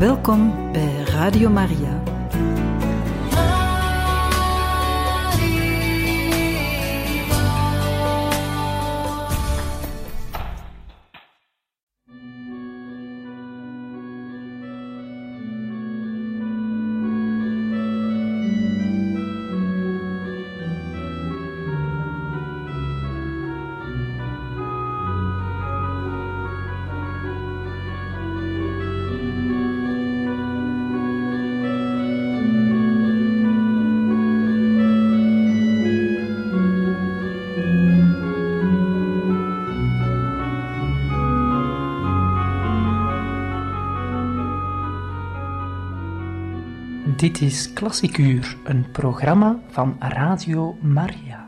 Welkom bij Radio Maria. Dit is Klassiek Uur, een programma van Radio Maria.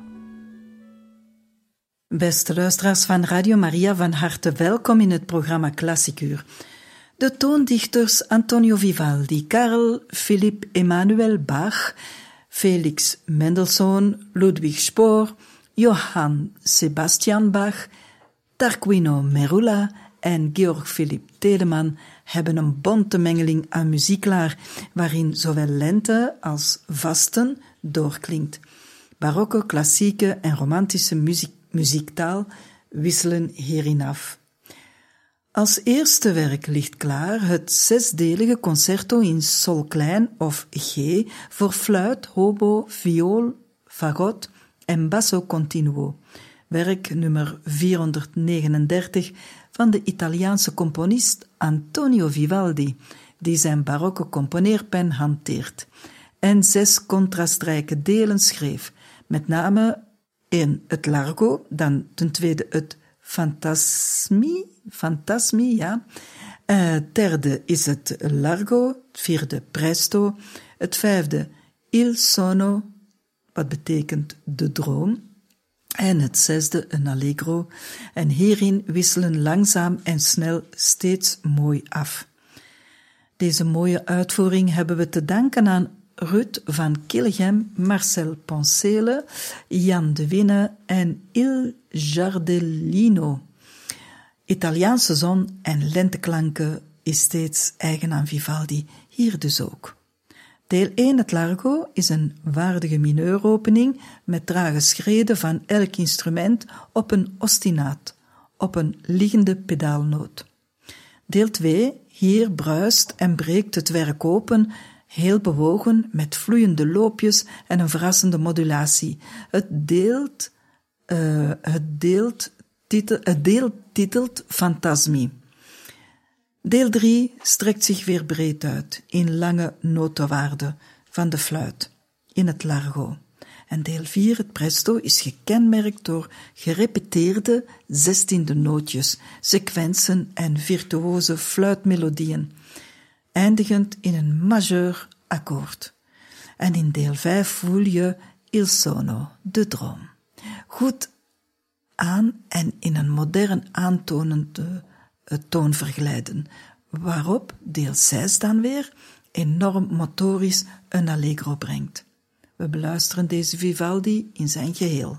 Beste luisteraars van Radio Maria, van harte welkom in het programma Klassiek Uur. De toondichters Antonio Vivaldi, Carl Philipp Emanuel Bach, Felix Mendelssohn, Ludwig Spohr, Johann Sebastian Bach, Tarquino Merula en Georg Philipp Telemann hebben een bonte mengeling aan muziek klaar, waarin zowel lente als vasten doorklinkt. Barokke, klassieke en romantische muziektaal wisselen hierin af. Als eerste werk ligt klaar het zesdelige concerto in sol klein of G voor fluit, hobo, viool, fagot en basso continuo. Werk nummer 439 van de Italiaanse componist Antonio Vivaldi, die zijn barokke componeerpen hanteert, en 6 contrastrijke delen schreef, met name in het Largo, dan ten tweede het Fantasmi, ja. Derde is het Largo, het vierde Presto, het vijfde Il Sonno, wat betekent de droom, en het zesde een Allegro, en hierin wisselen langzaam en snel steeds mooi af. Deze mooie uitvoering hebben we te danken aan Ruud van Killegem, Marcel Poncele, Jan de Winne en Il Giardellino. Italiaanse zon en lenteklanken is steeds eigen aan Vivaldi, hier dus ook. Deel 1, het Largo, is een waardige mineuropening met trage schreden van elk instrument op een ostinaat, op een liggende pedaalnoot. Deel 2, hier bruist en breekt het werk open, heel bewogen, met vloeiende loopjes en een verrassende modulatie. Het deel titelt Fantasmi. Deel 3 strekt zich weer breed uit, in lange notenwaarden van de fluit, in het Largo. En deel 4, het Presto, is gekenmerkt door gerepeteerde 16e nootjes, sequensen en virtuoze fluitmelodieën, eindigend in een majeur akkoord. En in deel 5 voel je Il Sonno, de droom. Goed aan en in een modern aantonende toon verglijden, waarop deel 6 dan weer enorm motorisch een allegro brengt. We beluisteren deze Vivaldi in zijn geheel.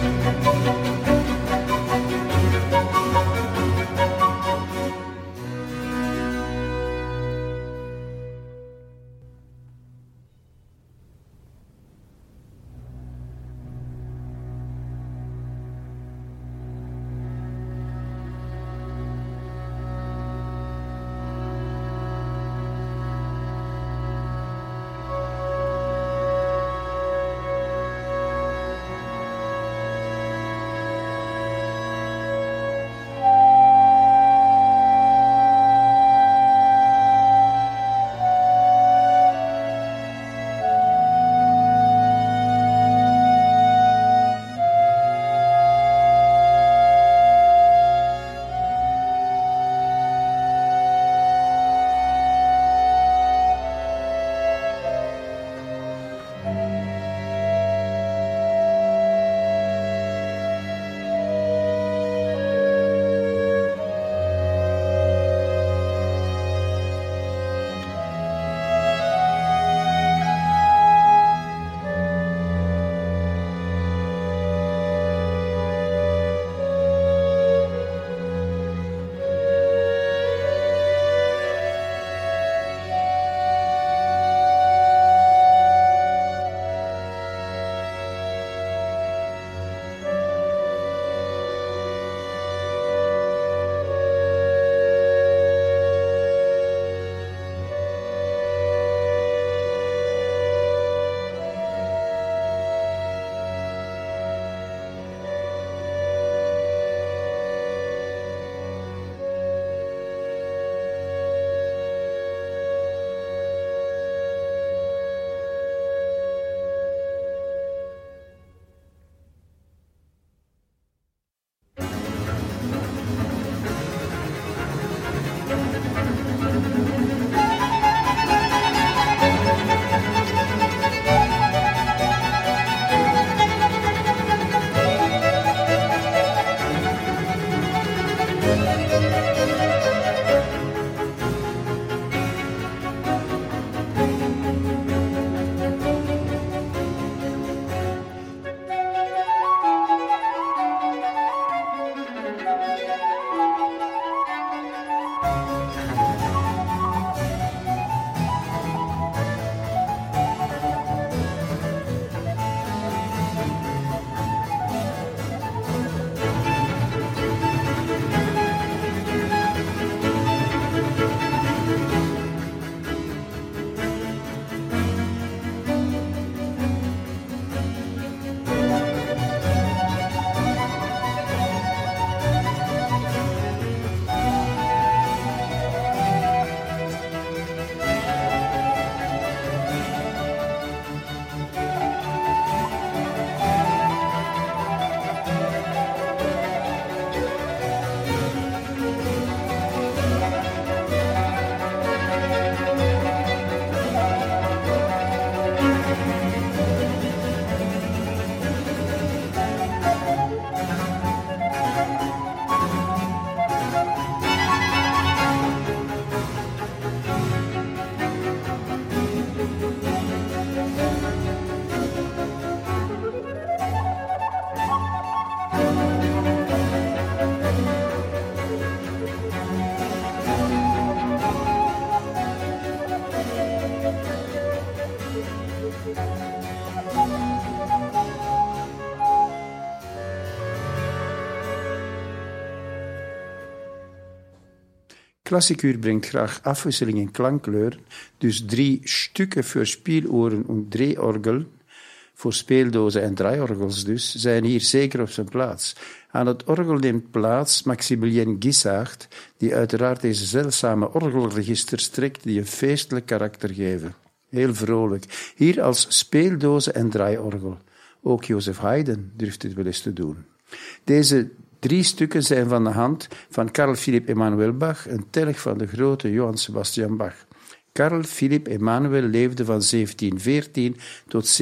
Klassikuur brengt graag afwisseling in klankkleuren, dus 3 stukken voor spieloren en Drehorgel, voor speeldozen en draaiorgels dus, zijn hier zeker op zijn plaats. Aan het orgel neemt plaats Maximilien Guissard, die uiteraard deze zeldzame orgelregisters trekt die een feestelijk karakter geven. Heel vrolijk. Hier als speeldozen en draaiorgel. Ook Joseph Haydn durft dit wel eens te doen. Deze 3 stukken zijn van de hand van Carl Philipp Emanuel Bach, een telg van de grote Johann Sebastian Bach. Carl Philipp Emanuel leefde van 1714 tot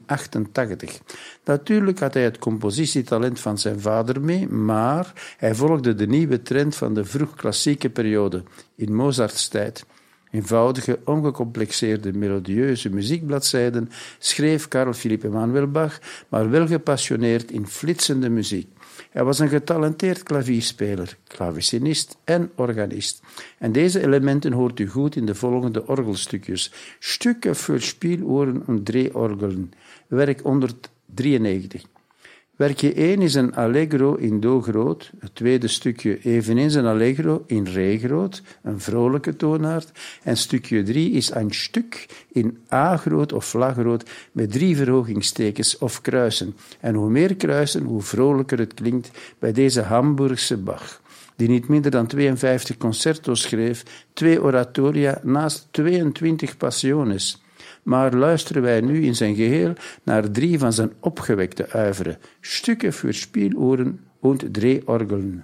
1788. Natuurlijk had hij het compositietalent van zijn vader mee, maar hij volgde de nieuwe trend van de vroeg-klassieke periode, in Mozarts tijd. Eenvoudige, ongecomplexeerde, melodieuze muziekbladzijden schreef Carl Philipp Emanuel Bach, maar wel gepassioneerd in flitsende muziek. Hij was een getalenteerd klavierspeler, clavecinist en organist. En deze elementen hoort u goed in de volgende orgelstukjes. Stücke für Spieluhren und Drehorgeln, werk 193. Werkje 1 is een allegro in do groot, het tweede stukje eveneens een allegro in re groot, een vrolijke toonaard, en stukje 3 is een stuk in a groot of la groot met 3 verhogingstekens of kruisen. En hoe meer kruisen, hoe vrolijker het klinkt bij deze Hamburgse Bach, die niet minder dan 52 concerto's schreef, 2 oratoria naast 22 passiones. Maar luisteren wij nu in zijn geheel naar 3 van zijn opgewekte uiveren, Stücke für Spieluhren und Drehorgeln.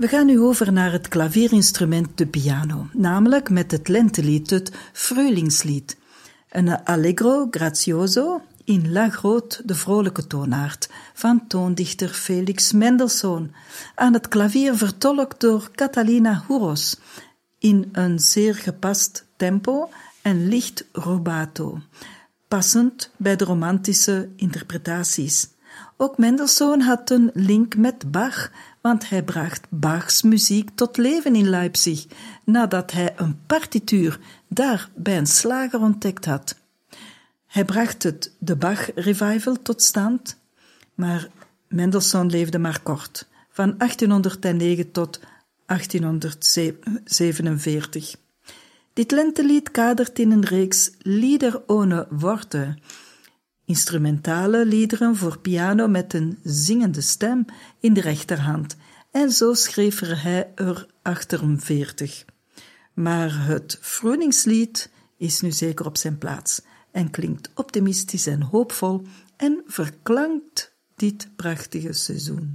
We gaan nu over naar het klavierinstrument de piano, namelijk met het lentelied, het Frühlingslied. Een allegro grazioso in la groot, de vrolijke toonaard, van toondichter Felix Mendelssohn, aan het klavier vertolkt door Catalina Houros, in een zeer gepast tempo en licht rubato, passend bij de romantische interpretaties. Ook Mendelssohn had een link met Bach, want hij bracht Bachs muziek tot leven in Leipzig, nadat hij een partituur daar bij een slager ontdekt had. Hij bracht de Bach-revival tot stand, maar Mendelssohn leefde maar kort, van 1809 tot 1847. Dit lentelied kadert in een reeks Lieder ohne Worte, instrumentale liederen voor piano met een zingende stem in de rechterhand, en zo schreef hij er 48. Maar het Frühlingslied is nu zeker op zijn plaats en klinkt optimistisch en hoopvol en verklankt dit prachtige seizoen.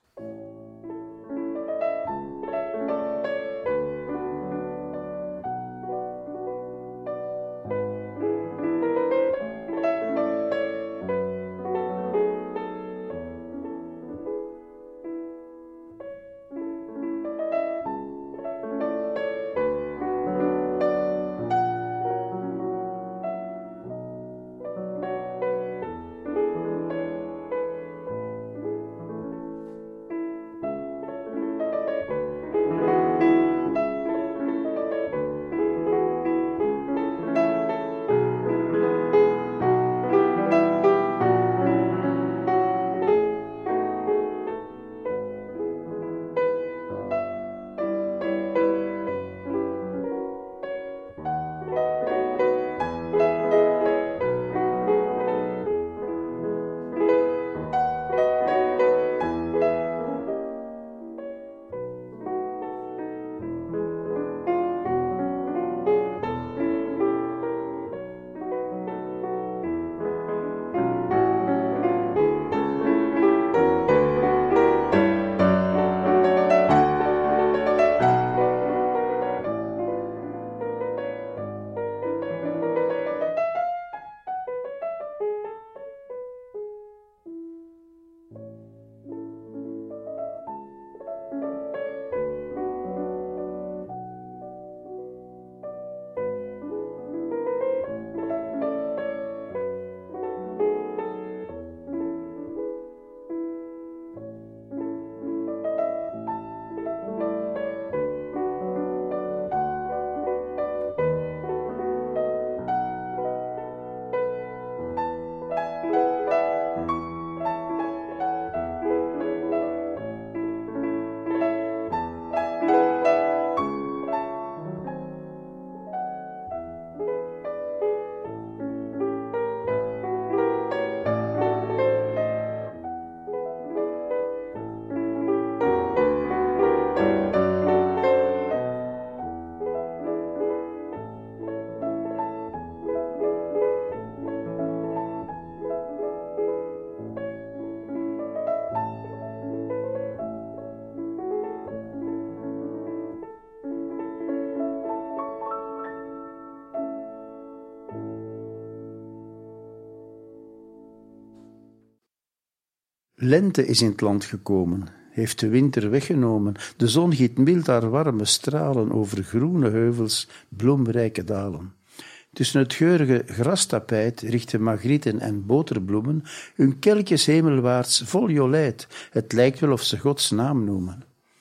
Lente is in het land gekomen, heeft de winter weggenomen. De zon giet mild haar warme stralen over groene heuvels, bloemrijke dalen. Tussen het geurige grastapijt richten magrieten en boterbloemen hun kelkjes hemelwaarts vol jolijt. Het lijkt wel of ze Gods naam noemen.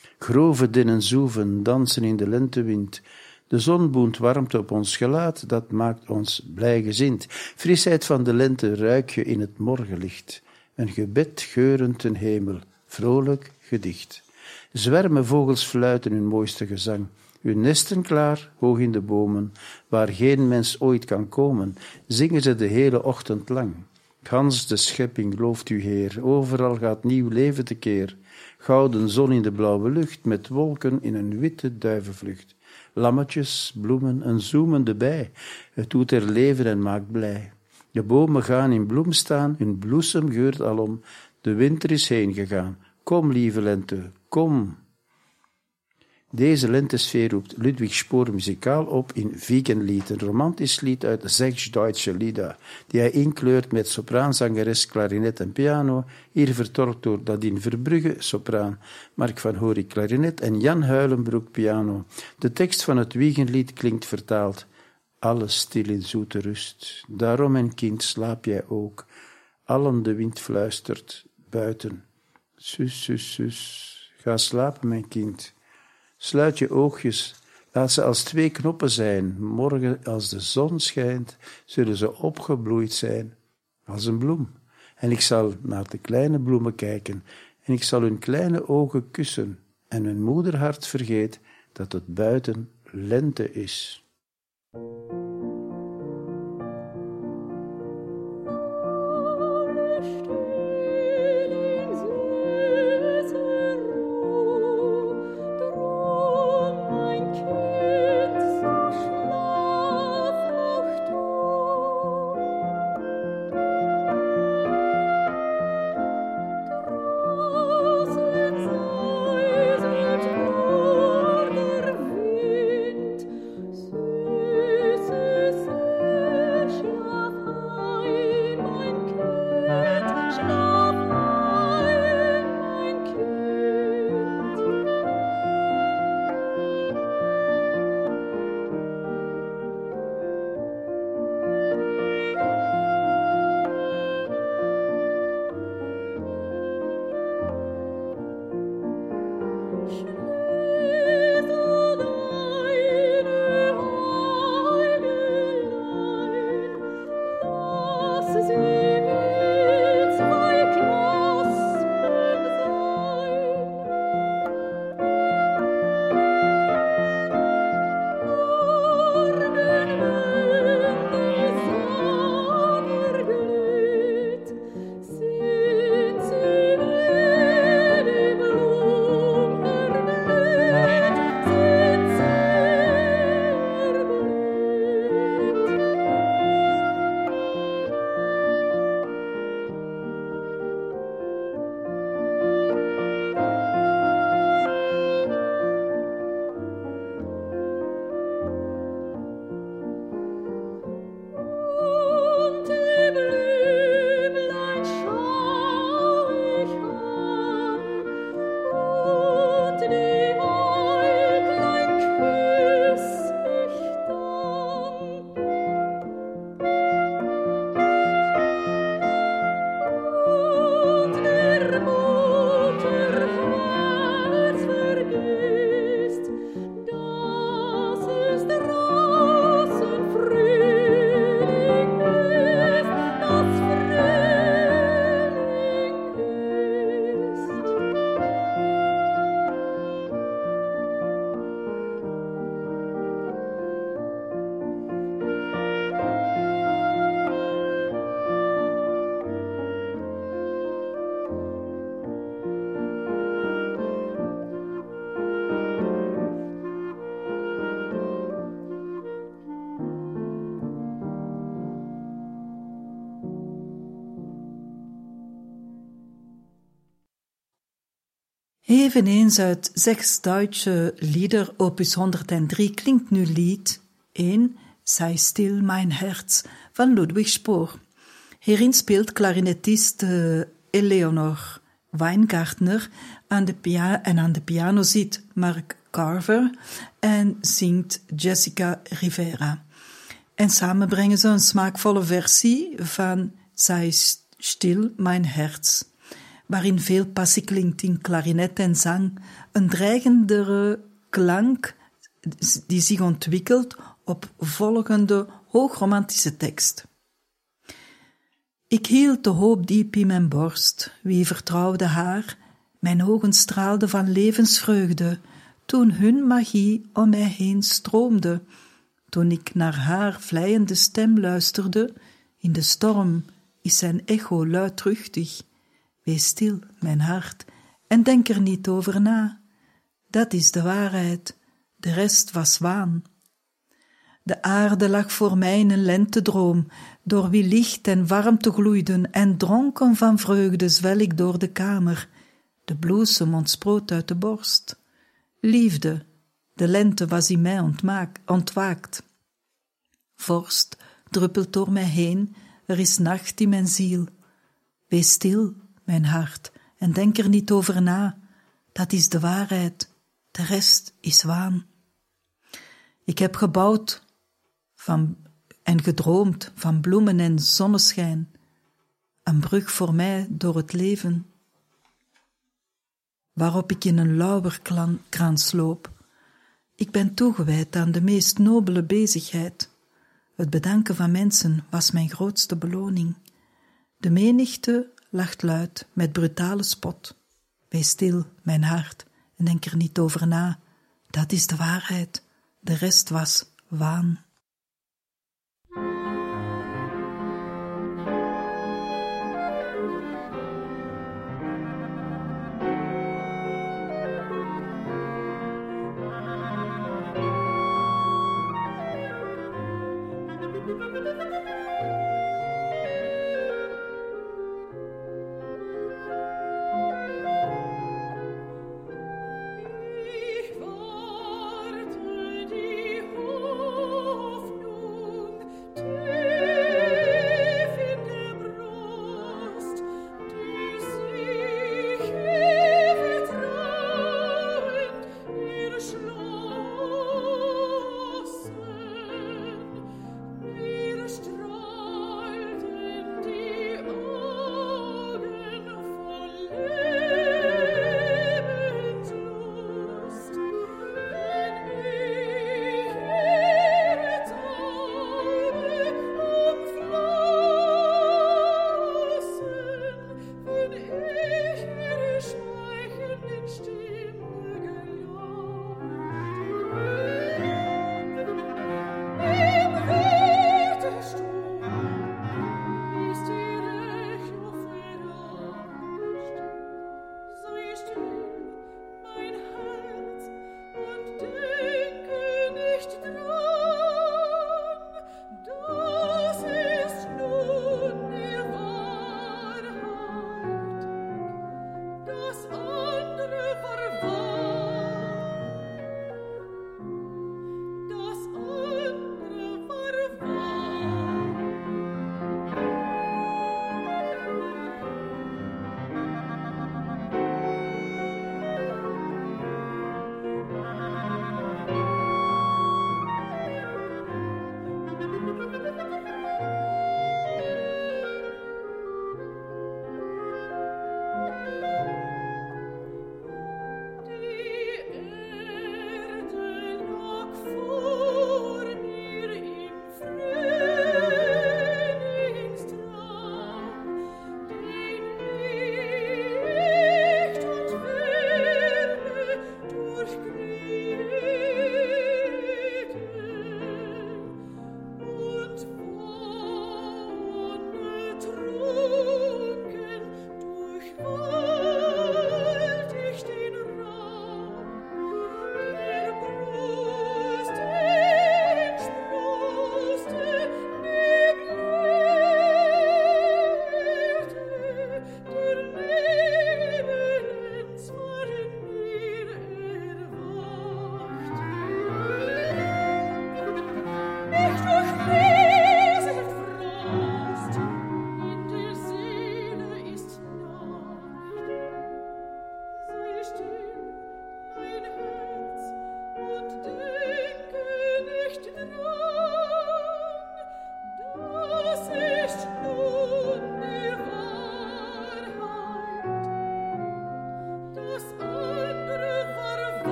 Grove dennen zoeven, dansen in de lentewind. De zon boent warmte op ons gelaat, dat maakt ons blijgezind. Frisheid van de lente ruik je in het morgenlicht. Een gebed geurend ten hemel, vrolijk gedicht. Zwermen vogels fluiten hun mooiste gezang. Hun nesten klaar, hoog in de bomen, waar geen mens ooit kan komen, zingen ze de hele ochtend lang. Gans de schepping looft u Heer, overal gaat nieuw leven tekeer. Gouden zon in de blauwe lucht, met wolken in een witte duivenvlucht. Lammetjes, bloemen, een zoemende bij, het doet er leven en maakt blij. De bomen gaan in bloem staan, hun bloesem geurt alom, de winter is heen gegaan. Kom, lieve lente, kom. Deze lentesfeer roept Ludwig Spohr muzikaal op in Wiegenlied, een romantisch lied uit 6 Deutsche Lieder, die hij inkleurt met sopraanzangeres, klarinet en piano, hier vertolkt door Nadine Verbrugge, sopraan, Mark van Horik, klarinet en Jan Huilenbroek, piano. De tekst van het Wiegenlied klinkt vertaald: alles stil in zoete rust, daarom, mijn kind, slaap jij ook. Allen de wind fluistert buiten. Sus, sus, sus, ga slapen, mijn kind. Sluit je oogjes, laat ze als 2 knoppen zijn. Morgen, als de zon schijnt, zullen ze opgebloeid zijn als een bloem. En ik zal naar de kleine bloemen kijken, en ik zal hun kleine ogen kussen, en mijn moederhart vergeet dat het buiten lente is. Eveneens uit 6 Duitse Lieder, opus 103, klinkt nu lied 1, Sei still mein Herz, van Ludwig Spohr. Hierin speelt klarinetist Eleonor Weingartner aan de piano zit Mark Carver en zingt Jessica Rivera. En samen brengen ze een smaakvolle versie van Sei still mein Herz, waarin veel passie klinkt in klarinet en zang, een dreigendere klank die zich ontwikkelt op volgende hoogromantische tekst. Ik hield de hoop diep in mijn borst, wie vertrouwde haar, mijn ogen straalden van levensvreugde, toen hun magie om mij heen stroomde, toen ik naar haar vleiende stem luisterde, in de storm is zijn echo luidruchtig. Wees stil, mijn hart, en denk er niet over na. Dat is de waarheid, de rest was waan. De aarde lag voor mij in een lentedroom, door wie licht en warmte gloeiden, en dronken van vreugde zwel ik door de kamer. De bloesem ontsproot uit de borst. Liefde, De lente was in mij ontwaakt. Vorst druppelt door mij heen, er is nacht in mijn ziel. Wees stil, mijn hart, en denk er niet over na. Dat is de waarheid, de rest is waan. Ik heb gebouwd en gedroomd van bloemen en zonneschijn. Een brug voor mij door het leven, waarop ik in een lauwerkrans loop. Ik ben toegewijd aan de meest nobele bezigheid. Het bedanken van mensen was mijn grootste beloning. De menigte lacht luid met brutale spot. Wees stil, mijn hart, en denk er niet over na. Dat is de waarheid, de rest was waan. Ich warte die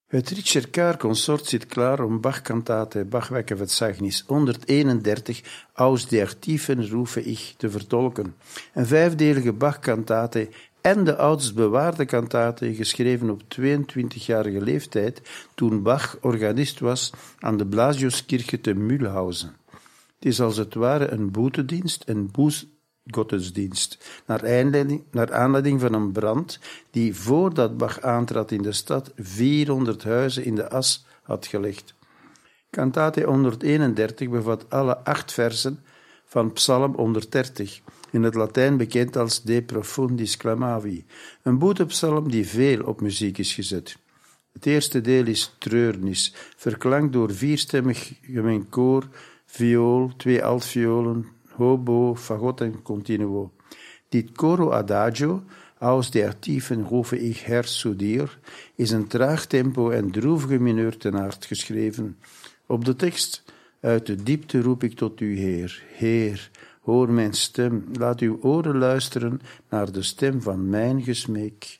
Het Ricercar consort zit klaar om Bach-kantate Bachwerkenverzeichnis 131 aus der Tiefen rufe ich te vertolken. Een 5-delige Bach-kantate en de oudst bewaarde kantate, geschreven op 22-jarige leeftijd, toen Bach organist was aan de Blasiuskirche te Mühlhausen. Het is als het ware een boetedienst, een boesgottesdienst, naar aanleiding van een brand die voordat Bach aantrad in de stad 400 huizen in de as had gelegd. Kantate 131 bevat alle 8 versen van Psalm 130, in het Latijn bekend als De Profundis Clamavi, een boetepsalm die veel op muziek is gezet. Het eerste deel is treurnis, verklankt door 4-stemmig gemengd koor, viool, 2 altviolen, hobo, fagot en continuo. Dit coro adagio, aus der Tiefen rufe ich Herr zu dir, is een traag tempo en droevige mineur ten aard geschreven. Op de tekst: uit de diepte roep ik tot u, Heer. Heer, hoor mijn stem, laat uw oren luisteren naar de stem van mijn gesmeek.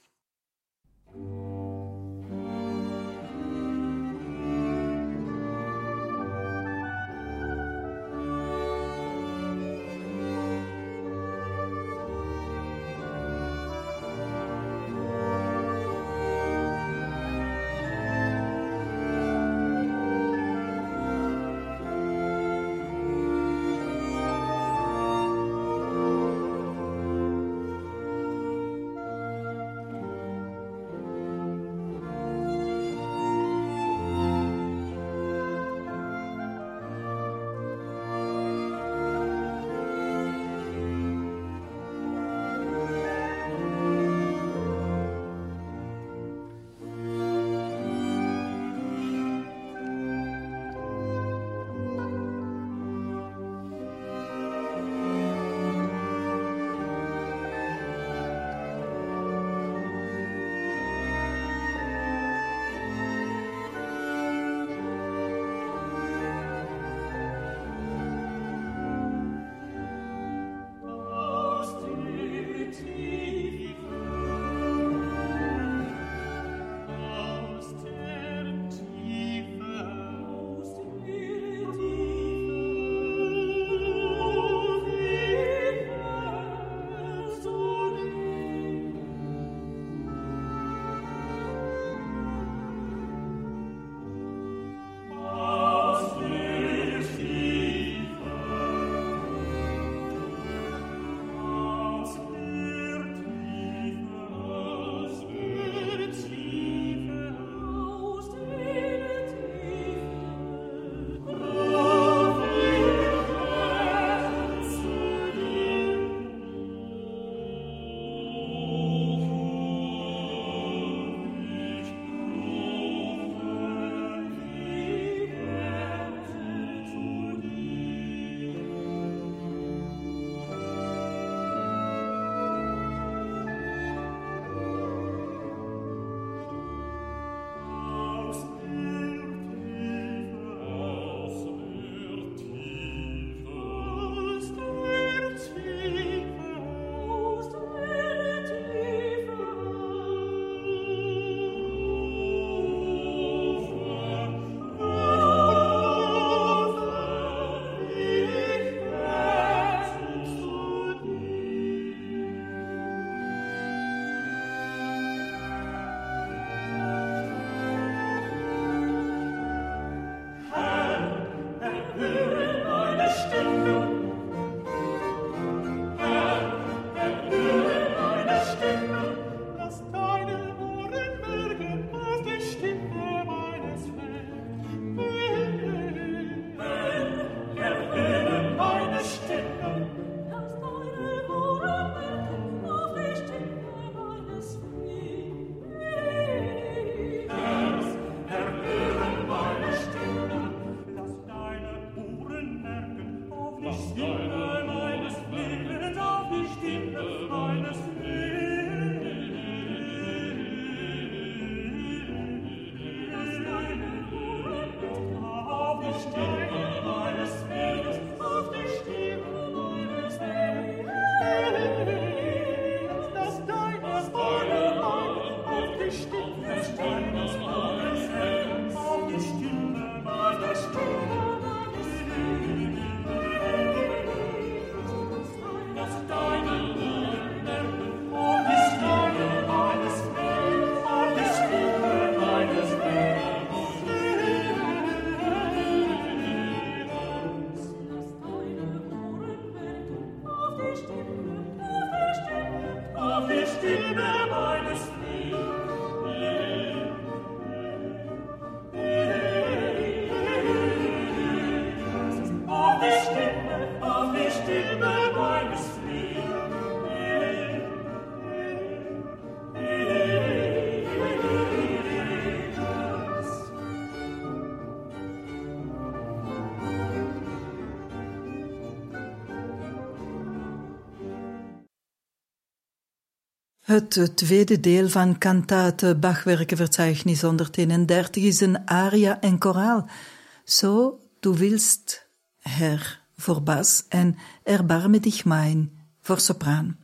Het tweede deel van kantate Bachwerkenverzeichnis 131 is een aria en koraal. Zo, du willst, Herr, voor bas en Erbarme dich mein, voor sopraan.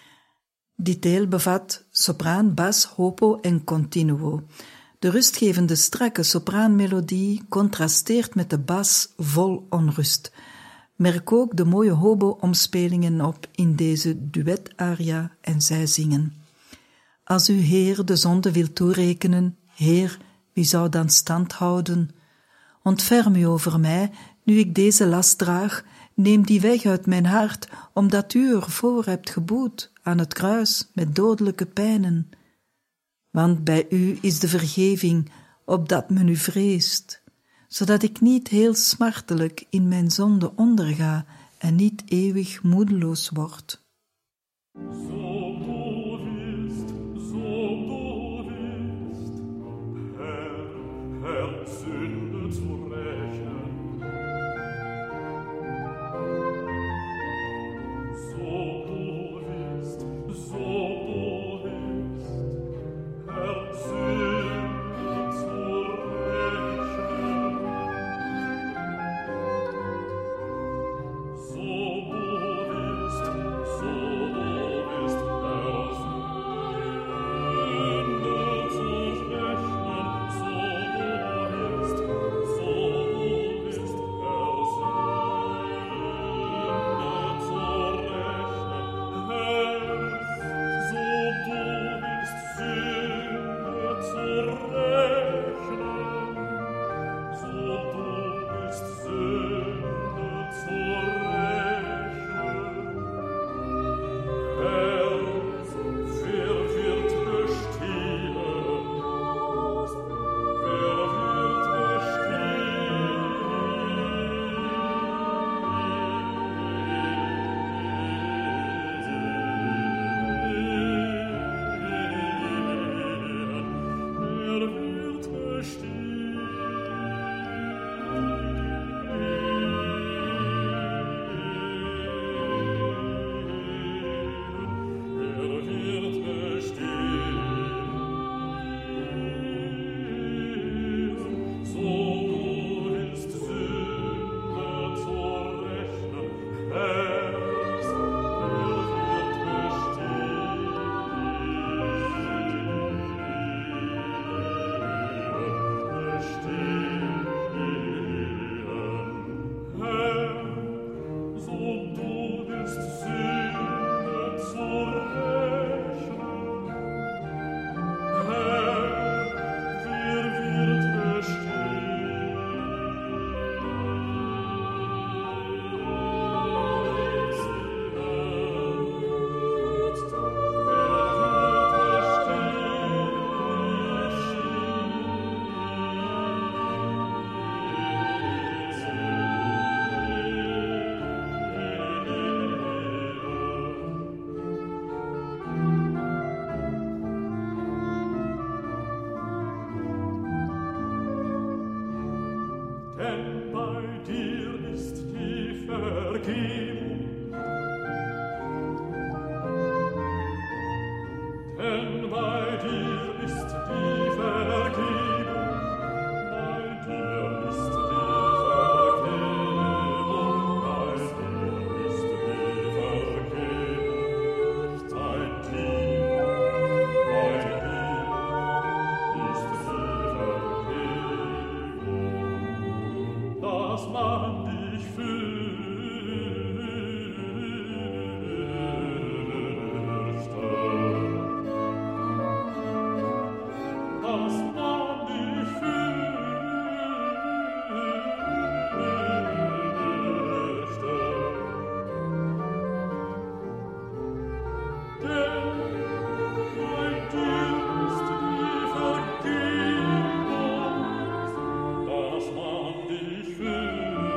Dit deel bevat sopraan, bas, hopo en continuo. De rustgevende strakke sopraanmelodie contrasteert met de bas vol onrust. Merk ook de mooie hobo-omspelingen op in deze duet-aria en zij zingen. Als u Heer de zonde wil toerekenen, Heer, wie zou dan stand houden? Ontferm u over mij, nu ik deze last draag, neem die weg uit mijn hart, omdat u ervoor hebt geboet aan het kruis met dodelijke pijnen. Want bij u is de vergeving, opdat men u vreest, zodat ik niet heel smartelijk in mijn zonde onderga en niet eeuwig moedeloos word. Dass man dich fühlt.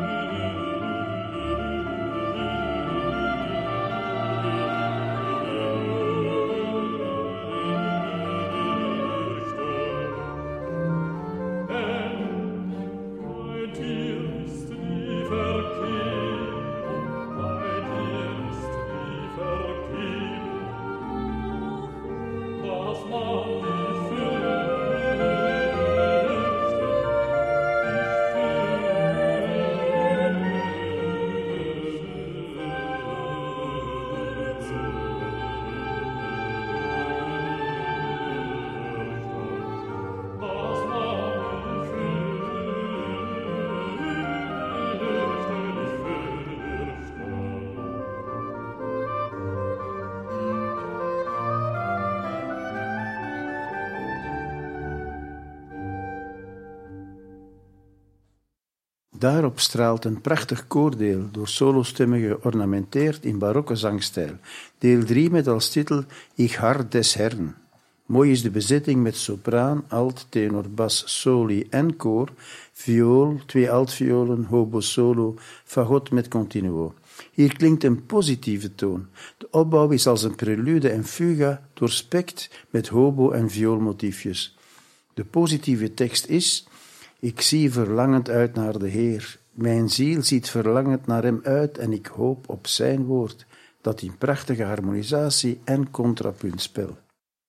Daarop straalt een prachtig koordeel, door solostemmen geornamenteerd in barokke zangstijl. Deel 3 met als titel Ich Hart des Herrn. Mooi is de bezetting met sopraan, alt, tenor, bas, soli en koor, viool, 2 altviolen, hobo solo, fagot met continuo. Hier klinkt een positieve toon. De opbouw is als een prelude en fuga, doorspekt met hobo- en vioolmotiefjes. De positieve tekst is: ik zie verlangend uit naar de Heer. Mijn ziel ziet verlangend naar hem uit en ik hoop op zijn woord. Dat in prachtige harmonisatie en contrapuntspel.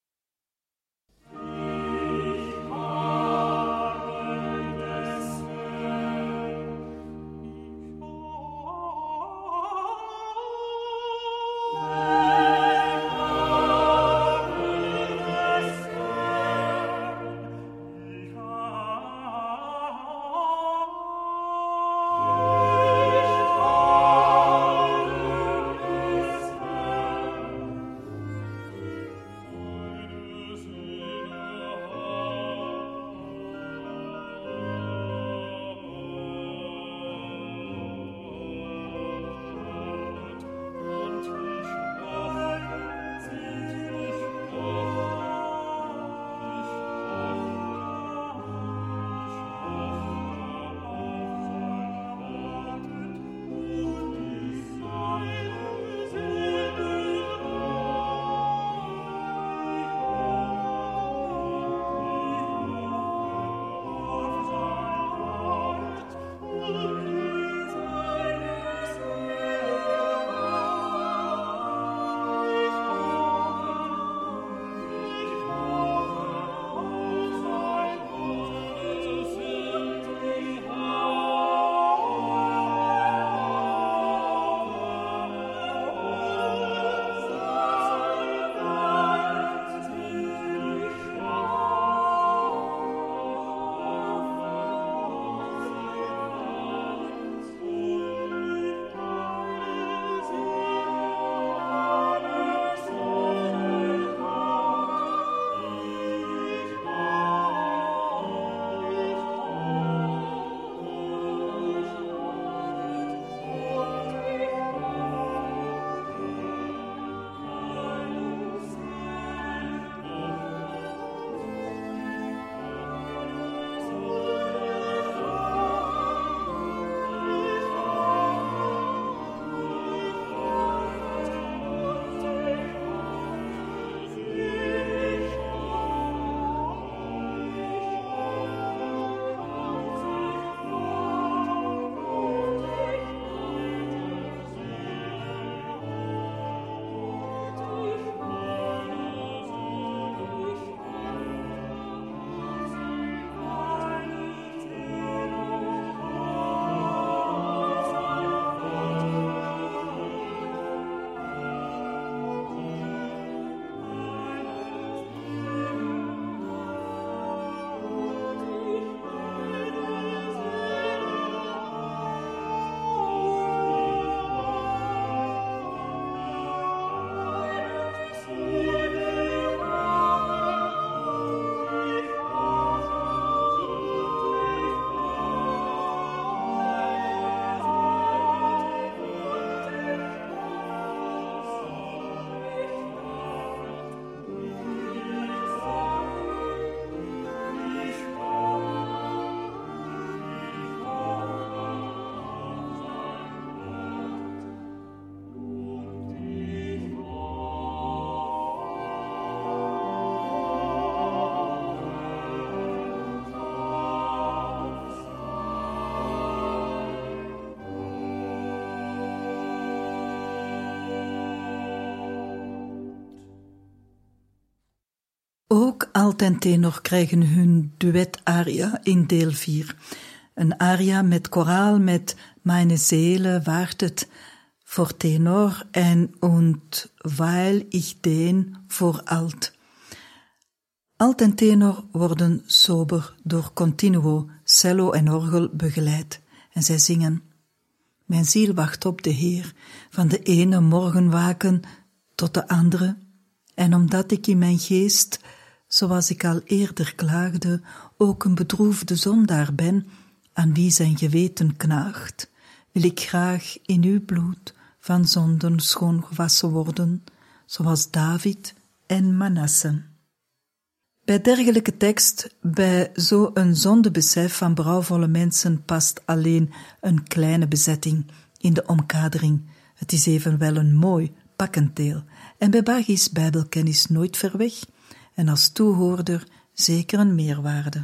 Ook alt en tenor krijgen hun duet-aria in deel 4. Een aria met koraal met Meine Seele wartet voor tenor en Und weil ich den voor alt. Alt en tenor worden sober door continuo, cello en orgel begeleid en zij zingen: Mijn ziel wacht op de Heer, van de ene morgenwaken tot de andere, en omdat ik in mijn geest, zoals ik al eerder klaagde, ook een bedroefde zondaar ben, aan wie zijn geweten knaagt, wil ik graag in uw bloed van zonden schoongewassen worden, zoals David en Manasse. Bij dergelijke tekst, bij zo'n zondebesef van berouwvolle mensen, past alleen een kleine bezetting in de omkadering. Het is evenwel een mooi, pakkend deel, en bij Bach is bijbelkennis nooit ver weg, en als toehoorder zeker een meerwaarde.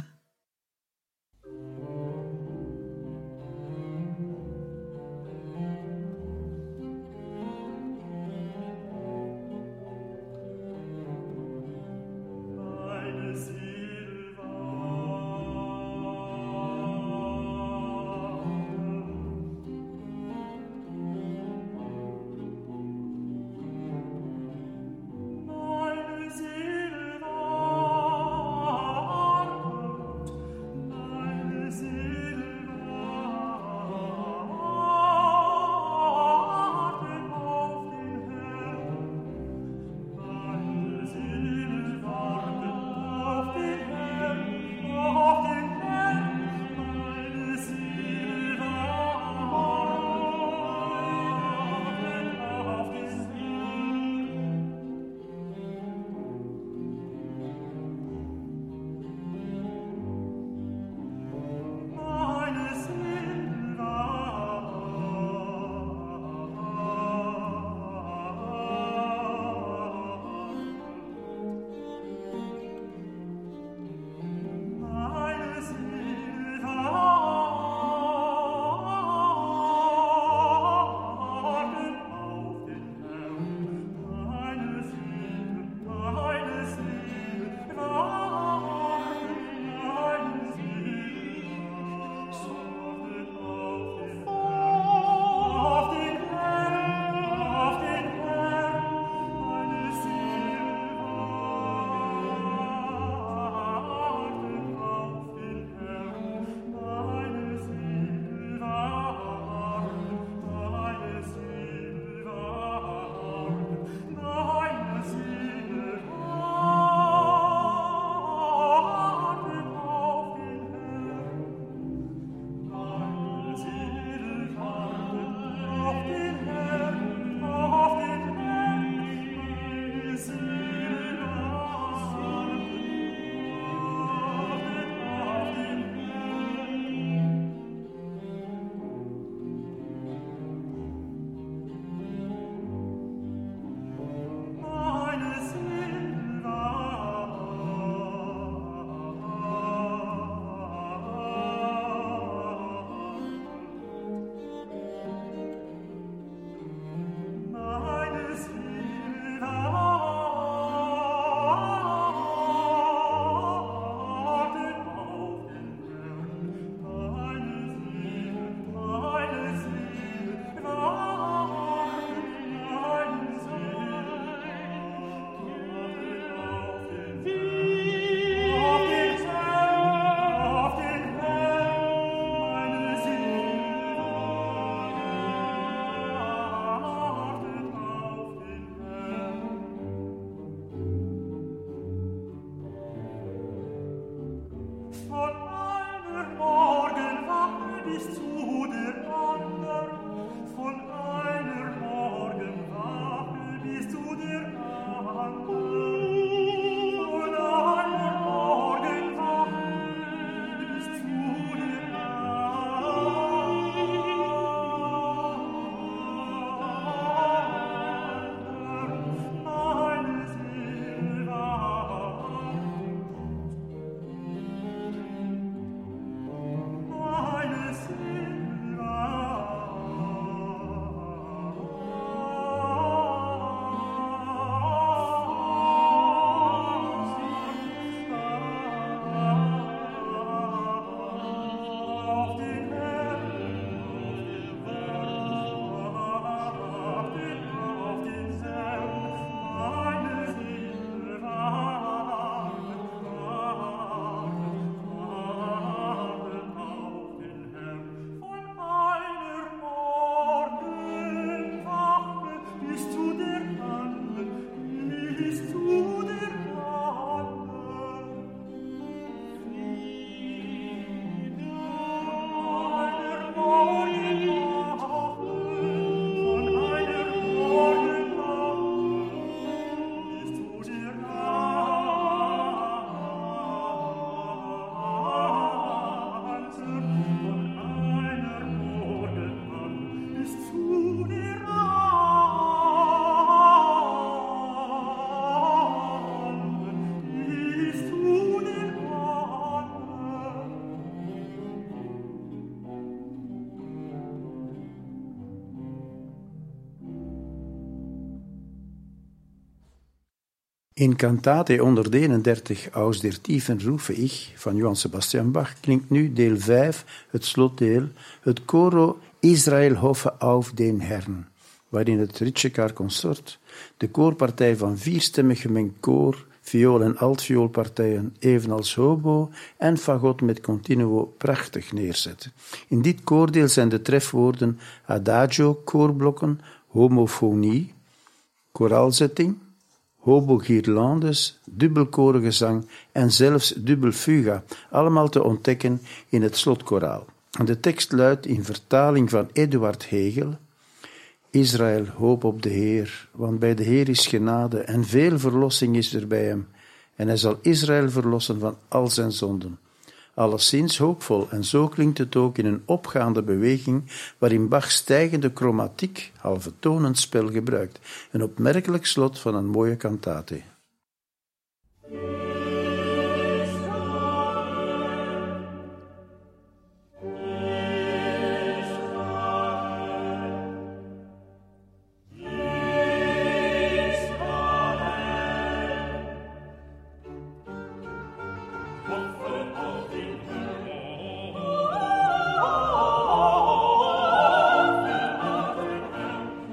In Cantate 131 Aus der Tiefen rufe ich van Johann Sebastian Bach klinkt nu deel 5, het slotdeel, het coro Israel hoffe auf den Herrn, waarin het Ritschekar consort, de koorpartij van 4-stemmig gemengd koor, viool- en altvioolpartijen, evenals hobo en fagot met continuo prachtig neerzet. In dit koordeel zijn de trefwoorden adagio, koorblokken, homofonie, koraalzetting, hobo-guirlandes, dubbelkorige zang en zelfs dubbelfuga, allemaal te ontdekken in het slotkoraal. De tekst luidt in vertaling van Eduard Hegel: Israël, hoop op de Heer, want bij de Heer is genade en veel verlossing is er bij hem. En hij zal Israël verlossen van al zijn zonden. Alleszins hoopvol, en zo klinkt het ook in een opgaande beweging, waarin Bach stijgende chromatiek, halve tonenspel gebruikt. Een opmerkelijk slot van een mooie kantate.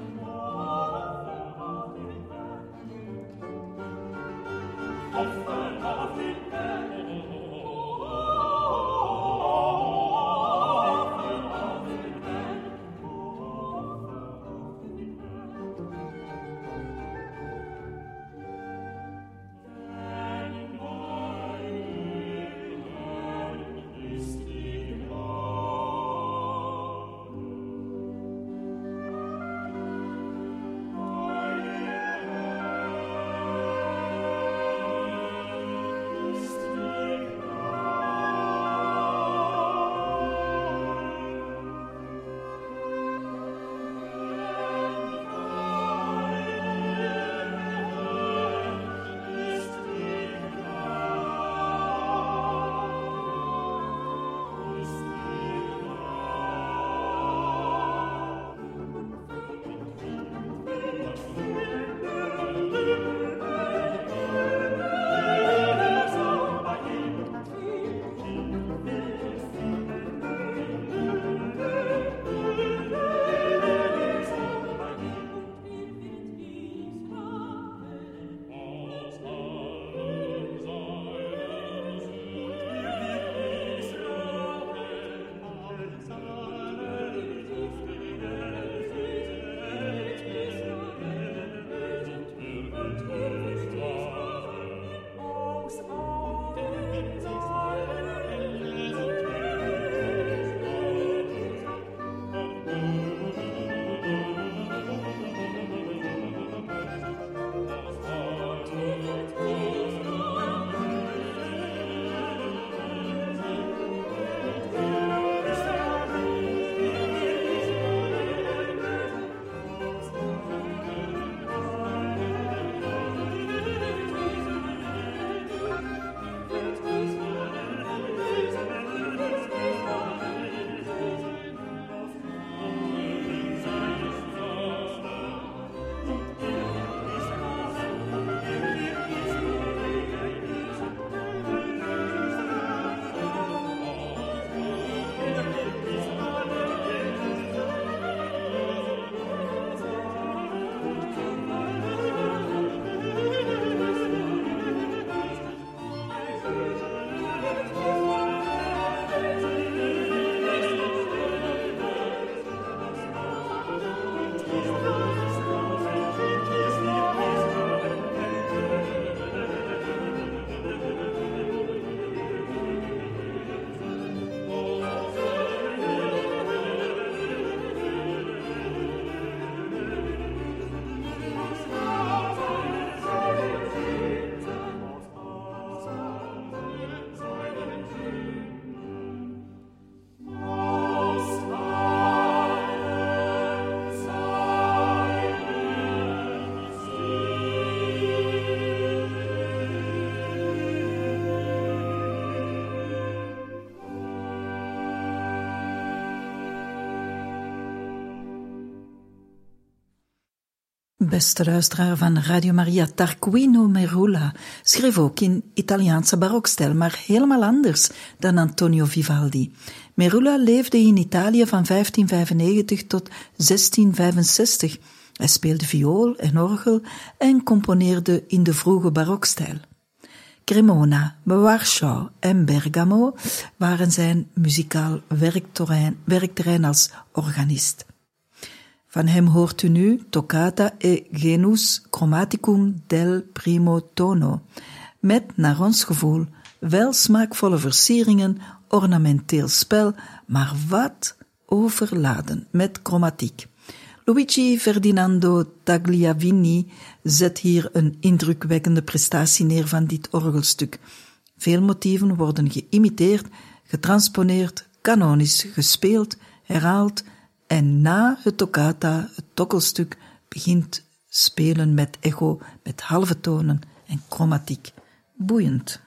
Offer Beste luisteraar van Radio Maria, Tarquinio Merula schreef ook in Italiaanse barokstijl, maar helemaal anders dan Antonio Vivaldi. Merula leefde in Italië van 1595 tot 1665. Hij speelde viool en orgel en componeerde in de vroege barokstijl. Cremona, Warschau en Bergamo waren zijn muzikaal werkterrein als organist. Van hem hoort u nu Toccata e Genus Chromaticum del primo tono, met, naar ons gevoel, wel smaakvolle versieringen, ornamenteel spel, maar wat overladen met chromatiek. Luigi Ferdinando Tagliavini zet hier een indrukwekkende prestatie neer van dit orgelstuk. Veel motieven worden geïmiteerd, getransponeerd, kanonisch gespeeld, herhaald, en na het toccata, het tokkelstuk, begint spelen met echo, met halve tonen en chromatiek. Boeiend.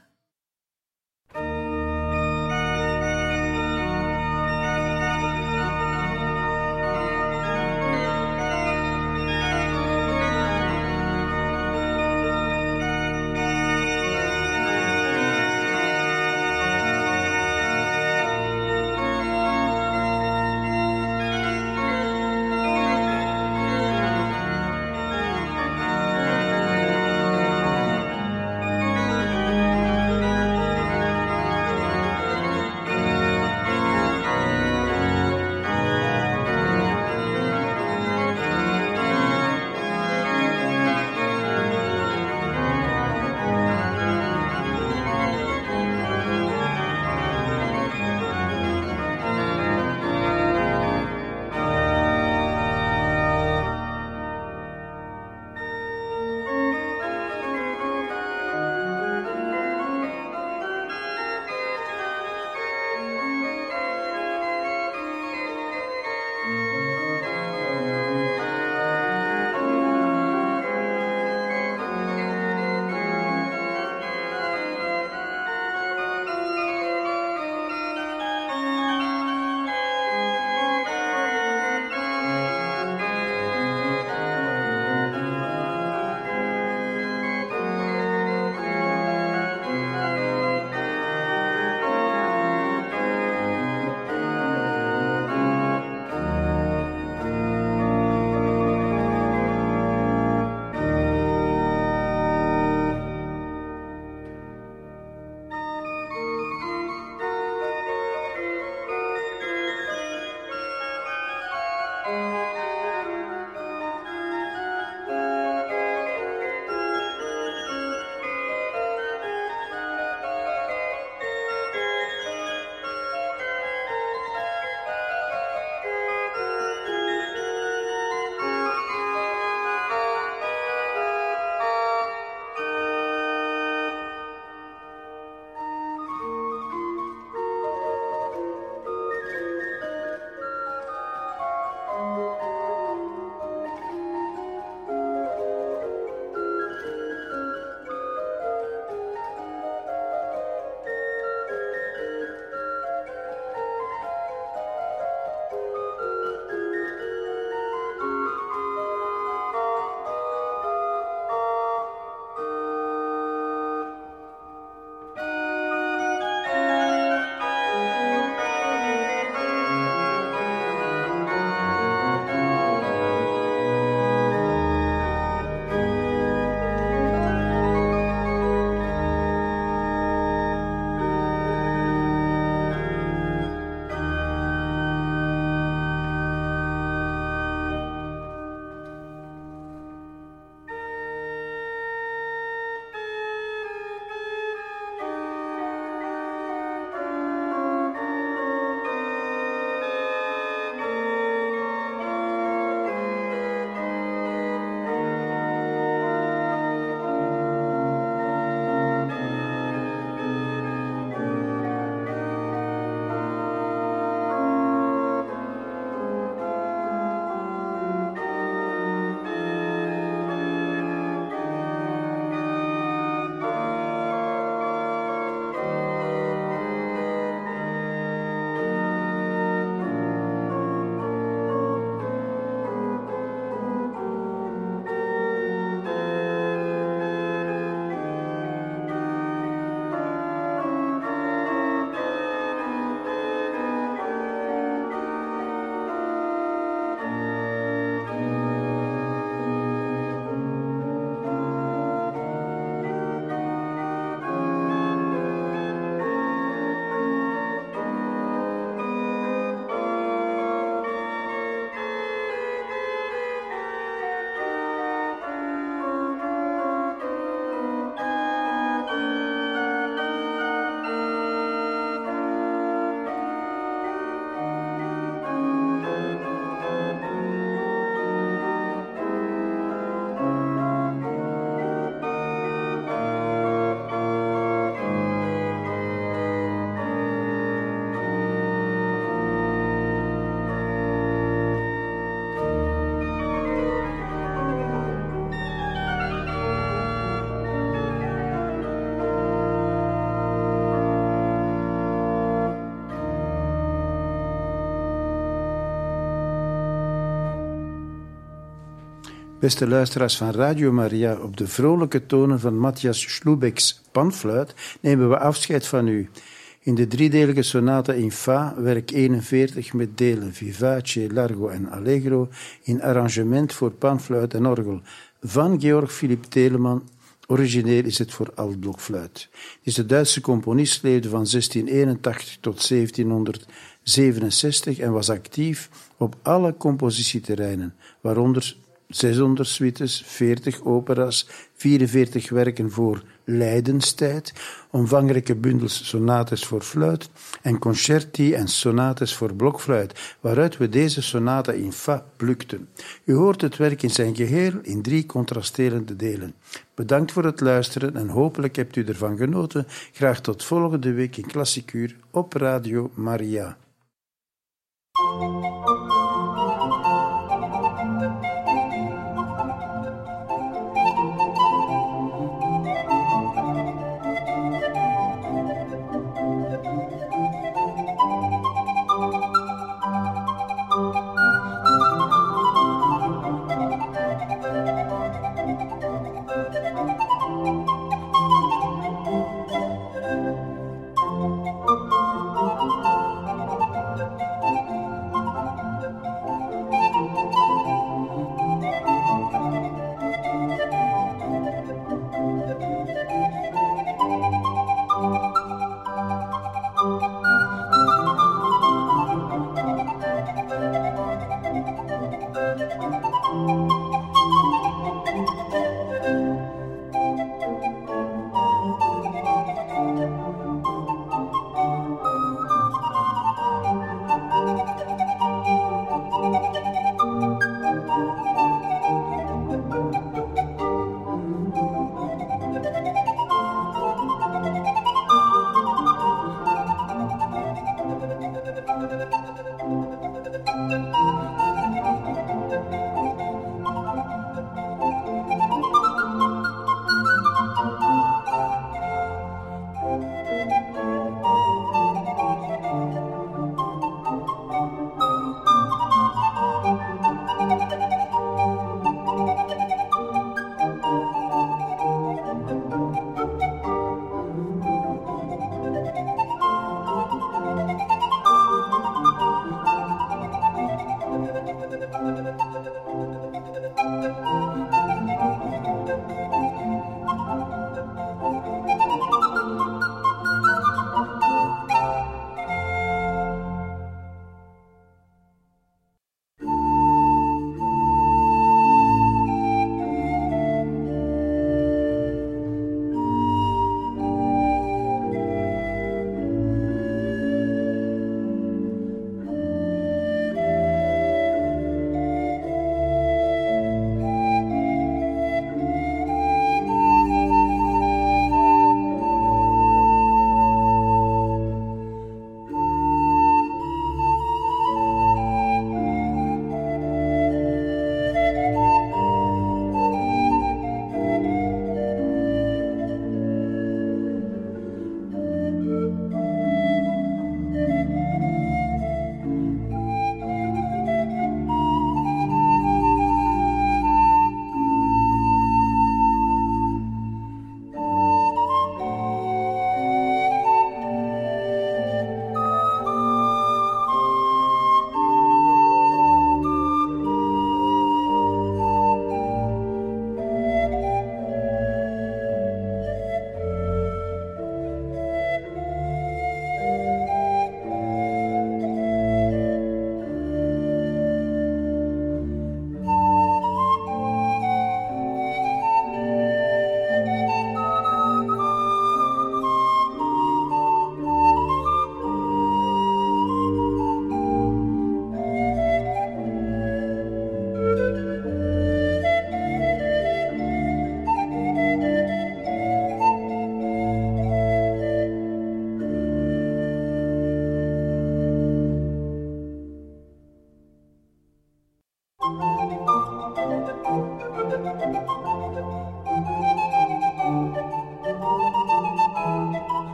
Beste luisteraars van Radio Maria, op de vrolijke tonen van Matthias Schlubeck's panfluit nemen we afscheid van u. In de driedelige sonate in Fa, werk 41 met delen vivace, largo en allegro, in arrangement voor panfluit en orgel, van Georg Philipp Telemann. Origineel is het voor altblokfluit. Deze Duitse componist leefde van 1681 tot 1767 en was actief op alle compositieterreinen, waaronder 600 suites, 40 opera's, 44 werken voor lijdenstijd, omvangrijke bundels sonates voor fluit en concerti en sonates voor blokfluit, waaruit we deze sonate in Fa plukten. U hoort het werk in zijn geheel in 3 contrasterende delen. Bedankt voor het luisteren en hopelijk hebt u ervan genoten. Graag tot volgende week in Klassiek Uur op Radio Maria.